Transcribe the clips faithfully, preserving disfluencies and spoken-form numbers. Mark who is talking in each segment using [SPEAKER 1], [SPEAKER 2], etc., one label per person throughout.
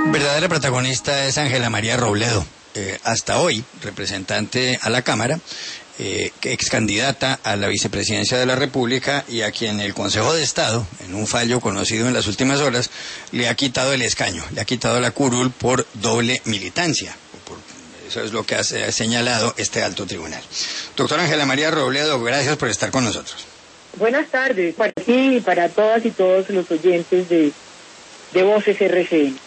[SPEAKER 1] Verdadera protagonista es Ángela María Robledo, eh, hasta hoy representante a la Cámara, eh, ex candidata a la vicepresidencia de la República y a quien el Consejo de Estado, en un fallo conocido en las últimas horas, le ha quitado el escaño, le ha quitado la curul por doble militancia. Por, eso es lo que ha, ha señalado este alto tribunal. Doctora Ángela María Robledo, gracias por estar con nosotros.
[SPEAKER 2] Buenas tardes para ti y para todas y todos los oyentes de, de Voces R C N.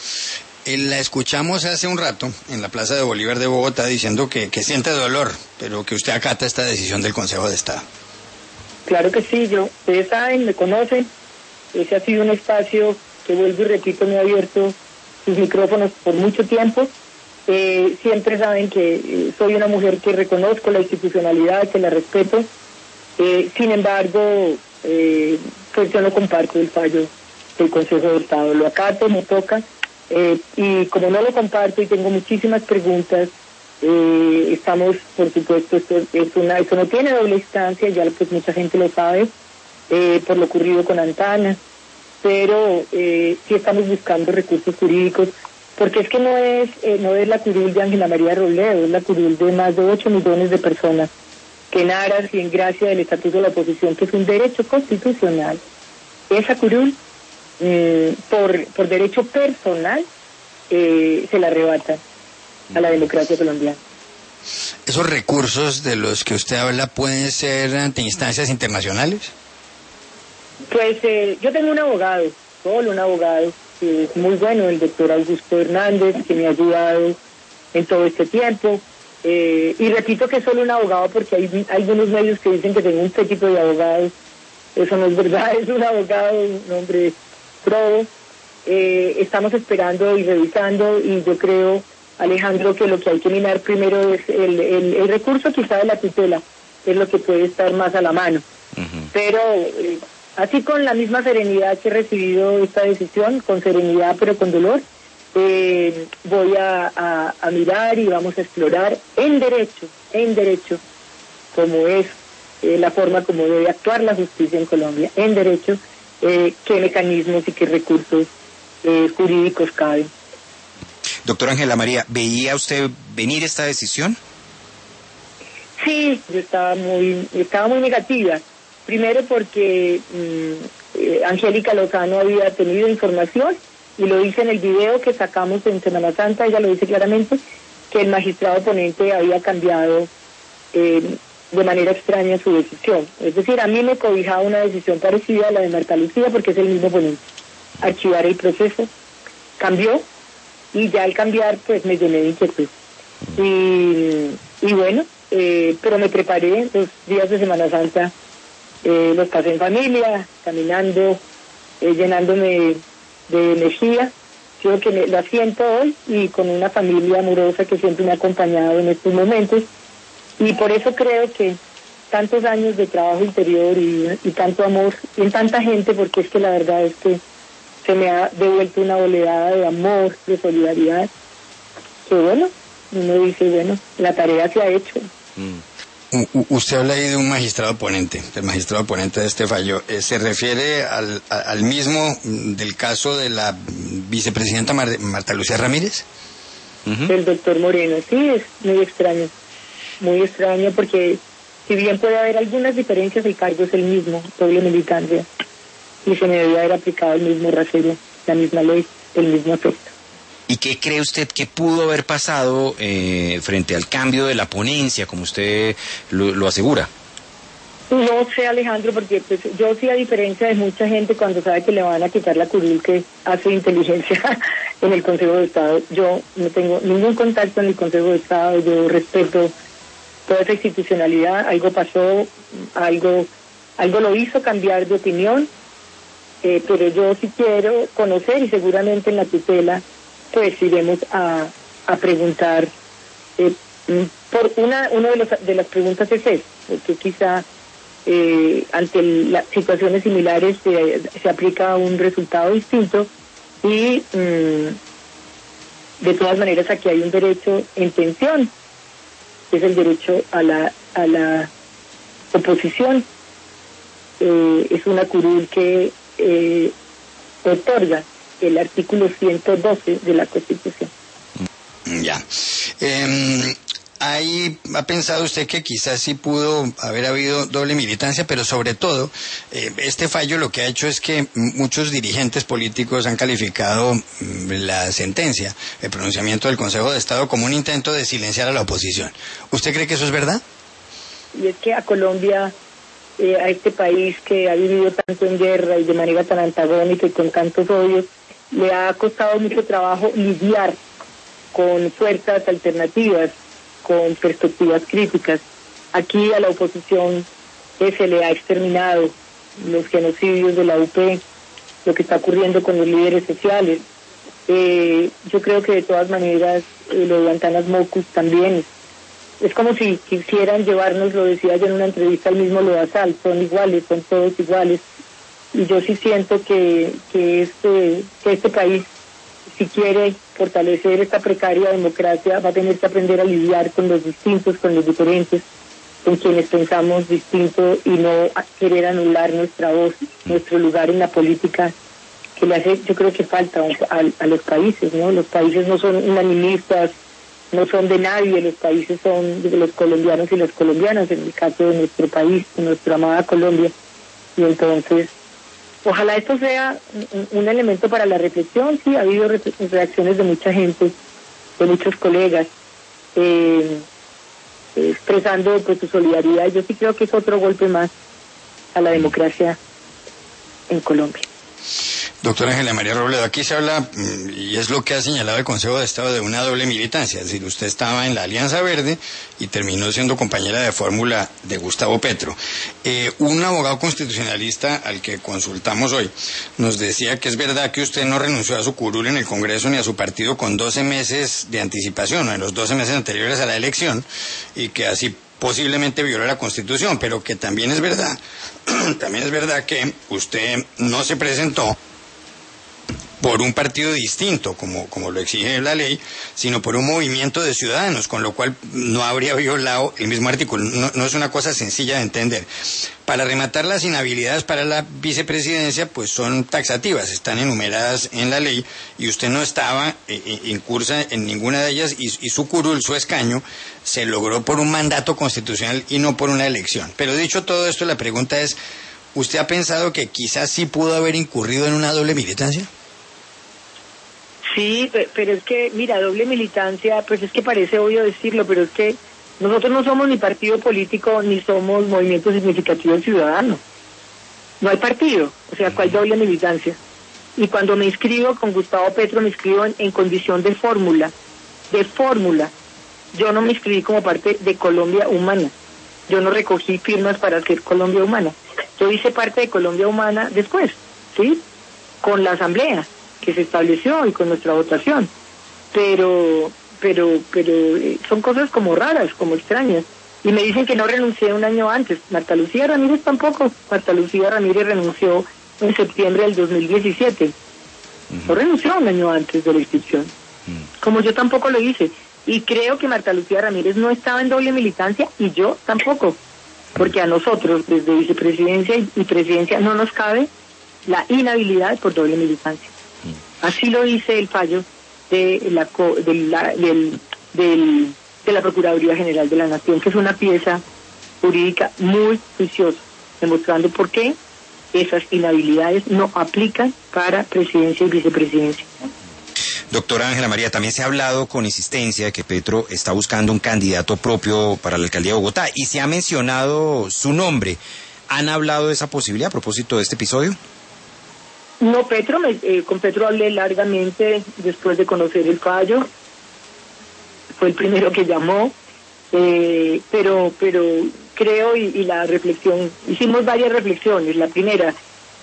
[SPEAKER 1] La escuchamos hace un rato en la Plaza de Bolívar de Bogotá diciendo que, que siente dolor, pero que usted acata esta decisión del Consejo de Estado.
[SPEAKER 2] Claro que sí, yo, ustedes saben, me conocen, ese ha sido un espacio que, vuelvo y repito, me ha abierto sus micrófonos por mucho tiempo. Eh, siempre saben que eh, soy una mujer que reconozco la institucionalidad, que la respeto. Eh, sin embargo, eh, pues yo no comparto el fallo del Consejo de Estado. Lo acato, me toca, eh, y como no lo comparto y tengo muchísimas preguntas, eh, estamos, por supuesto, esto es una, esto no tiene doble instancia, ya pues mucha gente lo sabe, eh, por lo ocurrido con Antana, pero eh, sí estamos buscando recursos jurídicos, porque es que no es, eh, no es la curul de Ángela María Robledo, es la curul de más de ocho millones de personas que en aras y en gracia del Estatuto de la Oposición, que es un derecho constitucional, esa curul, eh, por, por derecho personal, eh, se la arrebata a la democracia colombiana.
[SPEAKER 1] ¿Esos recursos de los que usted habla pueden ser ante instancias internacionales?
[SPEAKER 2] Pues eh, yo tengo un abogado, solo un abogado, que es muy bueno, el doctor Augusto Hernández, que me ha ayudado en todo este tiempo. Eh, y repito que es solo un abogado porque hay, hay algunos medios que dicen que tengo un tipo de abogados. Eso no es verdad, es un abogado, un hombre pro. Eh, estamos esperando y revisando, y yo creo, Alejandro, que lo que hay que mirar primero es el, el, el recurso quizá de la tutela, es lo que puede estar más a la mano. Uh-huh. Pero eh, así, con la misma serenidad que he recibido esta decisión, con serenidad pero con dolor, Eh, voy a, a, a mirar y vamos a explorar en derecho, en derecho, como es eh, la forma como debe actuar la justicia en Colombia, en derecho, eh, qué mecanismos y qué recursos eh, jurídicos caben.
[SPEAKER 3] Doctora Ángela María, ¿veía usted venir esta decisión?
[SPEAKER 2] Sí, yo estaba muy, estaba muy negativa. Primero porque mmm, eh, Angélica Lozano había tenido información, y lo dice en el video que sacamos en Semana Santa, ella lo dice claramente, que el magistrado ponente había cambiado eh, de manera extraña su decisión. Es decir, a mí me cobijaba una decisión parecida a la de Marta Lucía, porque es el mismo ponente. Archivar el proceso, cambió, y ya al cambiar, pues me llené de inquietud. Y, y bueno, eh, pero me preparé, los días de Semana Santa eh, los pasé en familia, caminando, eh, llenándome de energía. Yo que me, la siento hoy, y con una familia amorosa que siempre me ha acompañado en estos momentos, y por eso creo que tantos años de trabajo interior y, y tanto amor y en tanta gente, porque es que la verdad es que se me ha devuelto una oleada de amor, de solidaridad, que bueno, uno dice, bueno, la tarea se ha hecho.
[SPEAKER 1] Mm. U- usted habla ahí de un magistrado ponente, del magistrado ponente de este fallo. Eh, ¿Se refiere al, a, al mismo del caso de la vicepresidenta Mar- Marta Lucía Ramírez?
[SPEAKER 2] Uh-huh. El doctor Moreno, sí, es muy extraño, muy extraño, porque si bien puede haber algunas diferencias, el cargo es el mismo, doble militancia, y se me debía haber aplicado el mismo rasero, la misma ley, el mismo efecto.
[SPEAKER 3] ¿Y qué cree usted que pudo haber pasado eh, frente al cambio de la ponencia, como usted lo, lo asegura?
[SPEAKER 2] No sé, Alejandro, porque pues, yo sí, a diferencia de mucha gente, cuando sabe que le van a quitar la curul que hace inteligencia en el Consejo de Estado, yo no tengo ningún contacto en el Consejo de Estado, yo respeto toda esa institucionalidad. Algo pasó, algo, algo lo hizo cambiar de opinión, eh, pero yo sí quiero conocer, y seguramente en la tutela pues iremos a, a preguntar, eh, por una una de, los, de las preguntas es esa, porque quizá eh, ante el, las situaciones similares eh, se aplica un resultado distinto, y mmm, de todas maneras aquí hay un derecho en tensión, que es el derecho a la a la oposición. Eh, es una curul que eh, otorga el artículo ciento doce de la Constitución.
[SPEAKER 1] Ya. Eh, ahí ha pensado usted que quizás sí pudo haber habido doble militancia, pero sobre todo, eh, este fallo lo que ha hecho es que muchos dirigentes políticos han calificado mm, la sentencia, el pronunciamiento del Consejo de Estado, como un intento de silenciar a la oposición. ¿Usted cree que eso es verdad?
[SPEAKER 2] Y es que a Colombia, eh, a este país que ha vivido tanto en guerra y de manera tan antagónica y con tantos odios, le ha costado mucho trabajo lidiar con fuerzas alternativas, con perspectivas críticas. Aquí a la oposición eh, se le ha exterminado los genocidios de la U P, lo que está ocurriendo con los líderes sociales. Eh, yo creo que de todas maneras eh, lo de Antanas Mocus también es como si quisieran llevarnos, lo decía yo en una entrevista al mismo Lodazal, son iguales, son todos iguales. Y yo sí siento que, que, este, que este país, si quiere fortalecer esta precaria democracia, va a tener que aprender a lidiar con los distintos, con los diferentes, con quienes pensamos distinto y no querer anular nuestra voz, nuestro lugar en la política, que le hace, yo creo que falta a, a los países, ¿no? Los países no son unanimistas, no son de nadie, los países son de los colombianos y las colombianas, en el caso de nuestro país, de nuestra amada Colombia. Y entonces, ojalá esto sea un, un elemento para la reflexión. Sí, ha habido re reacciones de mucha gente, de muchos colegas, eh, expresando pues su solidaridad. Yo sí creo que es otro golpe más a la democracia en Colombia.
[SPEAKER 1] Doctora Ángela María Robledo, aquí se habla, y es lo que ha señalado el Consejo de Estado, de una doble militancia. Es decir, usted estaba en la Alianza Verde y terminó siendo compañera de fórmula de Gustavo Petro. Eh, un abogado constitucionalista al que consultamos hoy nos decía que es verdad que usted no renunció a su curul en el Congreso ni a su partido con doce meses de anticipación, o en los doce meses anteriores a la elección, y que así posiblemente violó la Constitución, pero que también es verdad, también es verdad que usted no se presentó por un partido distinto, como, como lo exige la ley, sino por un movimiento de ciudadanos, con lo cual no habría violado el mismo artículo. No, no es una cosa sencilla de entender. Para rematar, las inhabilidades para la vicepresidencia pues son taxativas, están enumeradas en la ley, y usted no estaba eh, incursa en ninguna de ellas, y, y su curul, su escaño, se logró por un mandato constitucional y no por una elección. Pero dicho todo esto, la pregunta es, ¿usted ha pensado que quizás sí pudo haber incurrido en una doble militancia?
[SPEAKER 2] Sí, pero es que, mira, doble militancia, pues es que parece obvio decirlo, pero es que nosotros no somos ni partido político ni somos Movimiento Significativo Ciudadano. No hay partido, o sea, ¿cuál doble militancia? Y cuando me inscribo con Gustavo Petro, me inscribo en, en condición de fórmula, de fórmula. Yo no me inscribí como parte de Colombia Humana. Yo no recogí firmas para hacer Colombia Humana. Yo hice parte de Colombia Humana después, ¿sí? Con la asamblea que se estableció y con nuestra votación, pero pero pero eh, son cosas como raras, como extrañas, y me dicen que no renuncié un año antes. Marta Lucía Ramírez tampoco. Marta Lucía Ramírez renunció en septiembre del dos mil diecisiete. Uh-huh. No renunció un año antes de la inscripción, uh-huh. Como yo tampoco lo hice, y creo que Marta Lucía Ramírez no estaba en doble militancia y yo tampoco, porque a nosotros desde vicepresidencia y, y presidencia no nos cabe la inhabilidad por doble militancia. Así lo dice el fallo de la, de la, del, del, de la Procuraduría General de la Nación, que es una pieza jurídica muy juiciosa, demostrando por qué esas inhabilidades no aplican para presidencia y vicepresidencia.
[SPEAKER 3] Doctora Ángela María, también se ha hablado con insistencia de que Petro está buscando un candidato propio para la alcaldía de Bogotá, y se ha mencionado su nombre. ¿Han hablado de esa posibilidad a propósito de este episodio?
[SPEAKER 2] No, Petro, me, eh, con Petro hablé largamente después de conocer el fallo. Fue el primero que llamó, eh, pero pero creo, y, y la reflexión, hicimos varias reflexiones. La primera,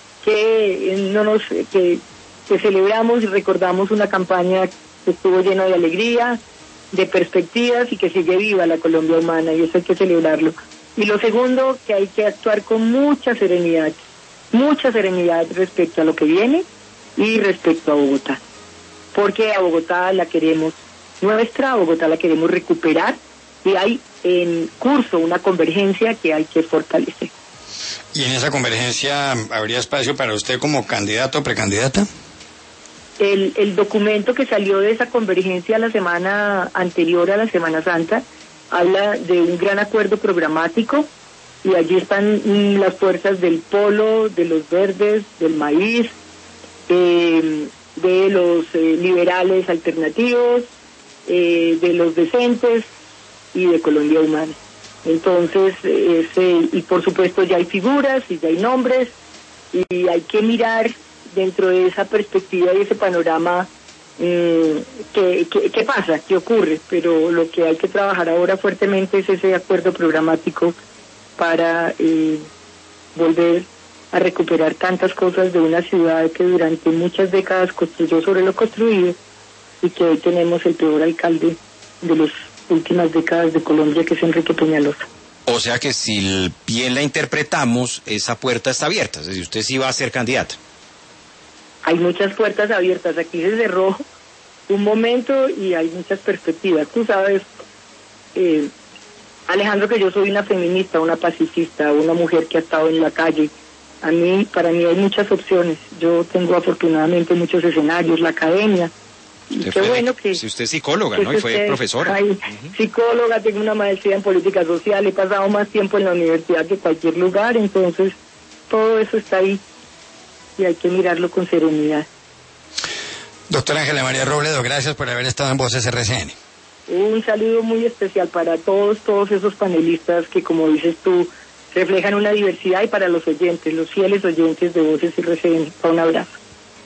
[SPEAKER 2] que eh, no nos que, que celebramos y recordamos una campaña que estuvo llena de alegría, de perspectivas, y que sigue viva la Colombia Humana, y eso hay que celebrarlo. Y lo segundo, que hay que actuar con mucha serenidad. Mucha serenidad respecto a lo que viene y respecto a Bogotá, porque a Bogotá la queremos nuestra, a Bogotá la queremos recuperar, y hay en curso una convergencia que hay que fortalecer.
[SPEAKER 1] ¿Y en esa convergencia habría espacio para usted como candidato o precandidata?
[SPEAKER 2] el, el documento que salió de esa convergencia la semana anterior a la Semana Santa habla de un gran acuerdo programático, y allí están mm, las fuerzas del polo, de los verdes, del maíz, eh, de los eh, liberales alternativos, eh, de los decentes y de Colombia Humana. Entonces, ese, y por supuesto ya hay figuras y ya hay nombres, y hay que mirar dentro de esa perspectiva y ese panorama eh, qué, qué, qué pasa, qué ocurre, pero lo que hay que trabajar ahora fuertemente es ese acuerdo programático para eh, volver a recuperar tantas cosas de una ciudad que durante muchas décadas construyó sobre lo construido, y que hoy tenemos el peor alcalde de las últimas décadas de Colombia, que es Enrique Peñalosa.
[SPEAKER 3] O sea que si bien la interpretamos, esa puerta está abierta, es decir, usted sí va a ser candidata.
[SPEAKER 2] Hay muchas puertas abiertas, aquí se cerró un momento y hay muchas perspectivas. Tú sabes, eh, Alejandro, que yo soy una feminista, una pacifista, una mujer que ha estado en la calle. A mí, para mí hay muchas opciones. Yo tengo afortunadamente muchos escenarios, la academia. Y qué
[SPEAKER 3] fue,
[SPEAKER 2] bueno que...
[SPEAKER 3] Si usted es psicóloga, ¿no? Y fue
[SPEAKER 2] usted,
[SPEAKER 3] profesora.
[SPEAKER 2] Ay,
[SPEAKER 3] uh-huh.
[SPEAKER 2] Psicóloga, tengo una maestría en política social, he pasado más tiempo en la universidad que cualquier lugar, entonces todo eso está ahí y hay que mirarlo con serenidad.
[SPEAKER 1] Doctora Ángela María Robledo, gracias por haber estado en Voces R C N.
[SPEAKER 2] Un saludo muy especial para todos, todos esos panelistas que, como dices tú, reflejan una diversidad, y para los oyentes, los fieles oyentes de Voces R C N. Un abrazo.